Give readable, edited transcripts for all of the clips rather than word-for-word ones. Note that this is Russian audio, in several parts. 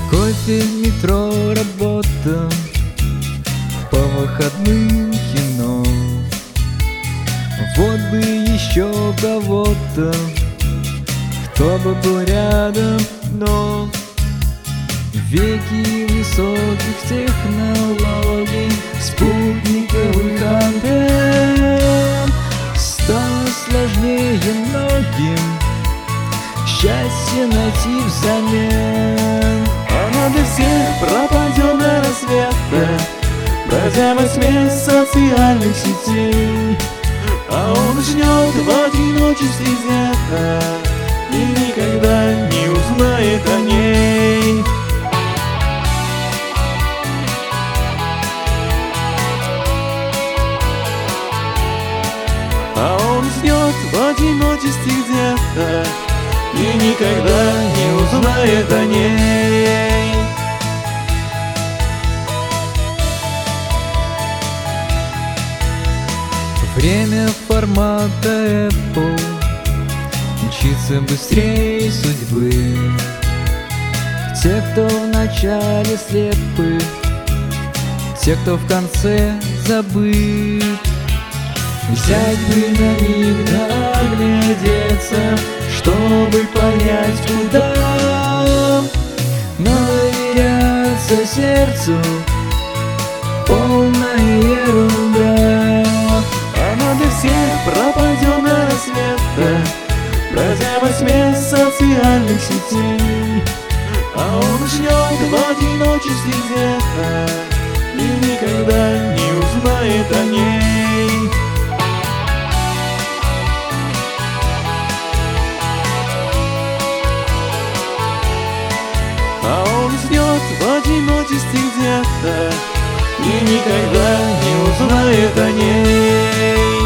Кофе, метро, работа, по выходным кино. Вот бы еще кого-то, кто бы был рядом, но веки высоких технологий, спутниковых антенн стало сложнее многим счастье найти взамен. Оно для всех пропадет до рассвета, пройдя 8 социальных сетей. А он ждет в одиночестве где-то и никогда не узнает о ней. А он ждет в одиночестве где-то и никогда не узнает о ней. Время формата Apple мчится быстрее судьбы. Те, кто в начале слепы, те, кто в конце забыт. Взять бы на миг да оглядеться, чтобы понять, куда. Но доверяться сердцу полная ерунда. Оно для всех пропадет до рассвета, пройдя 8 социальных сетей. А он ждет в одиночестве где-то и никогда не узнает о ней. А он ждет в одиночестве где-то и никогда не узнает о ней.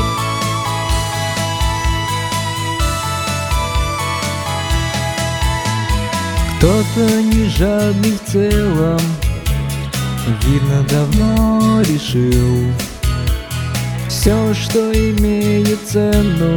Кто-то не жадный в целом, видно, давно решил: все, что имеет цену,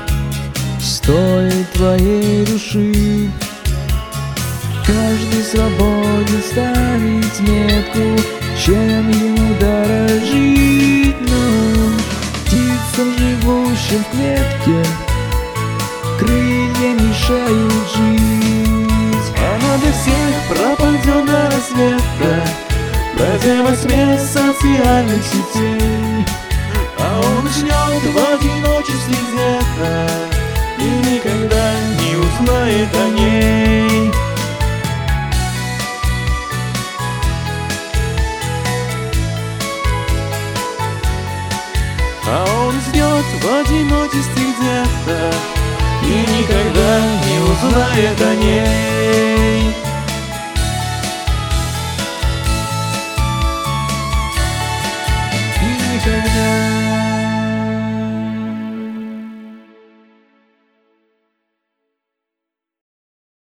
стоит твоей души. Каждый свободен ставить метку, чем ему дорожить. Но птицам, живущим в клетке, крылья мешают жить. Оно для всех пропадет до рассвета, пройдя 8 социальных сетей. А он ждет в одиночестве где-то и никогда не узнает о ней. А он ждет в одиночестве где-то и никогда не узнает о ней.